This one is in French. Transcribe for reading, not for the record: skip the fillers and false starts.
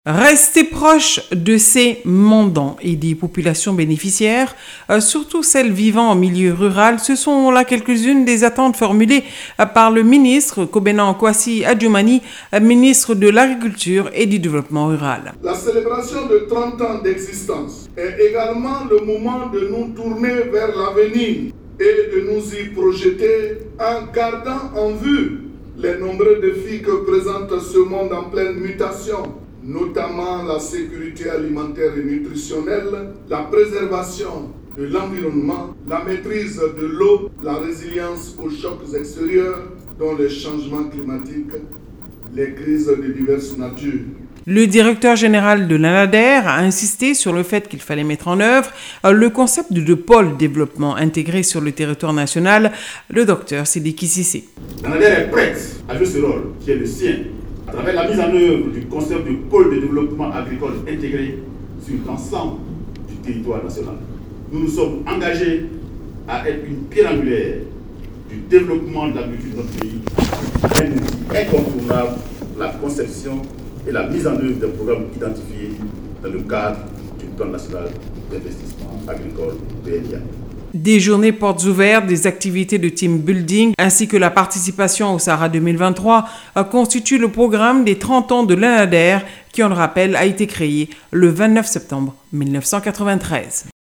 Rester proche de ses mandants et des populations bénéficiaires, surtout celles vivant en milieu rural, ce sont là quelques-unes des attentes formulées par le ministre Kobena Kwasi Adjoumani, ministre de l'Agriculture et du Développement rural. La célébration de 30 ans d'existence est également le moment de nous tourner vers l'avenir et de nous y projeter en gardant en vue les nombreux défis que présente ce monde en pleine mutation, notamment la sécurité alimentaire et nutritionnelle, la préservation de l'environnement, la maîtrise de l'eau, la résilience aux chocs extérieurs, dont les changements climatiques, les crises de diverses natures. Le directeur général de l'ANADER a insisté sur le fait qu'il fallait mettre en œuvre le concept de pôle développement intégré sur le territoire national, le docteur Sidiki Cissé. L'ANADER est prête à jouer ce rôle qui est le sien à travers la mise en œuvre du concept de pôle de développement agricole intégré sur l'ensemble du territoire national. Nous nous sommes engagés à être une pierre angulaire du développement de l'agriculture de notre pays, un outil incontournable pour la conception et la mise en œuvre des programmes identifiés dans le cadre du plan national d'investissement agricole PNIA. Des journées portes ouvertes, des activités de team building ainsi que la participation au Sahara 2023 constituent le programme des 30 ans de l'ANADER qui, on le rappelle, a été créé le 29 septembre 1993.